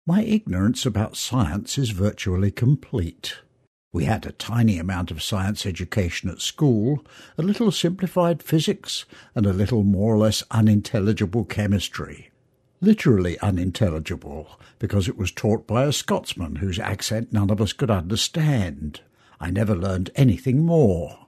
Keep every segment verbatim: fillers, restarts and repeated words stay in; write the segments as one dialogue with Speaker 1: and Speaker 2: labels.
Speaker 1: My ignorance about science is virtually complete. We had a tiny amount of science education at school, a little simplified physics, and a little more or less unintelligible chemistry. Literally unintelligible, because it was taught by a Scotsman whose accent none of us could understand. I never learned anything more.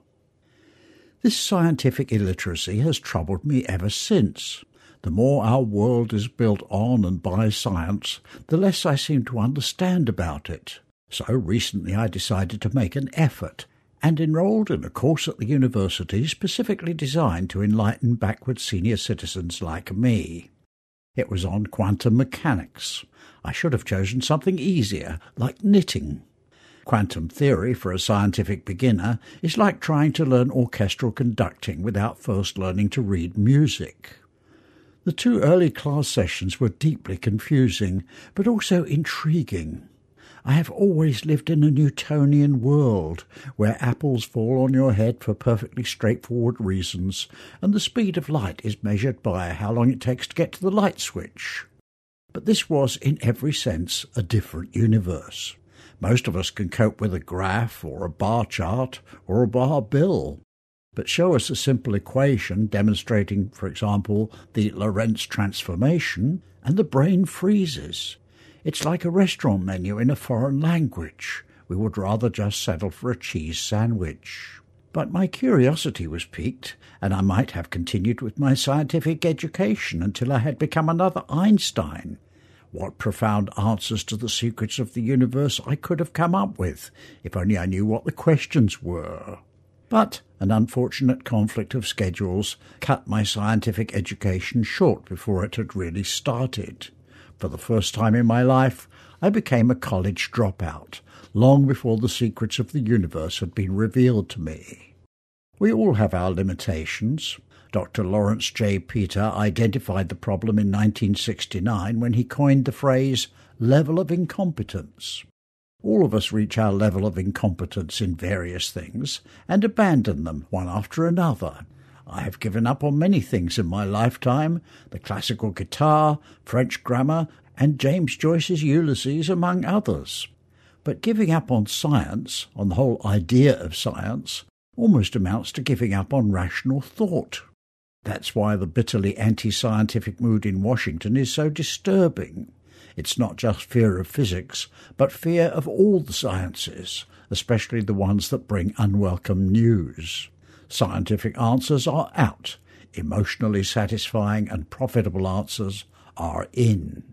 Speaker 1: This scientific illiteracy has troubled me ever since. The more our world is built on and by science, the less I seem to understand about it. So recently I decided to make an effort and enrolled in a course at the university specifically designed to enlighten backward senior citizens like me. It was on quantum mechanics. I should have chosen something easier, like knitting. Quantum theory for a scientific beginner is like trying to learn orchestral conducting without first learning to read music. The two early class sessions were deeply confusing, but also intriguing. I have always lived in a Newtonian world, where apples fall on your head for perfectly straightforward reasons, and the speed of light is measured by how long it takes to get to the light switch. But this was, in every sense, a different universe. Most of us can cope with a graph, or a bar chart, or a bar bill. But show us a simple equation demonstrating, for example, the Lorentz transformation, and the brain freezes. It's like a restaurant menu in a foreign language. We would rather just settle for a cheese sandwich. But my curiosity was piqued, and I might have continued with my scientific education until I had become another Einstein. What profound answers to the secrets of the universe I could have come up with, if only I knew what the questions were. But an unfortunate conflict of schedules cut my scientific education short before it had really started. For the first time in my life, I became a college dropout, long before the secrets of the universe had been revealed to me. We all have our limitations. Doctor Lawrence J. Peter identified the problem in nineteen sixty-nine when he coined the phrase level of incompetence. All of us reach our level of incompetence in various things and abandon them one after another. I have given up on many things in my lifetime, the classical guitar, French grammar, and James Joyce's Ulysses, among others. But giving up on science, on the whole idea of science, almost amounts to giving up on rational thought. That's why the bitterly anti-scientific mood in Washington is so disturbing. It's not just fear of physics, but fear of all the sciences, especially the ones that bring unwelcome news. Scientific answers are out. Emotionally satisfying and profitable answers are in.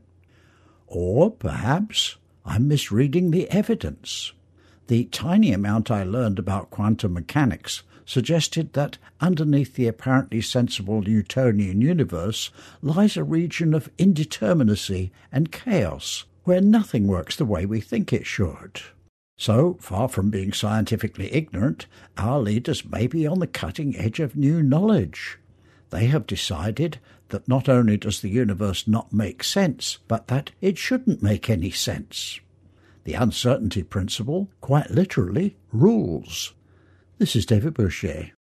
Speaker 1: Or, perhaps, I'm misreading the evidence. The tiny amount I learned about quantum mechanics suggested that underneath the apparently sensible Newtonian universe lies a region of indeterminacy and chaos, where nothing works the way we think it should. So, far from being scientifically ignorant, our leaders may be on the cutting edge of new knowledge. They have decided that not only does the universe not make sense, but that it shouldn't make any sense. The uncertainty principle, quite literally, rules. This is David Boucher.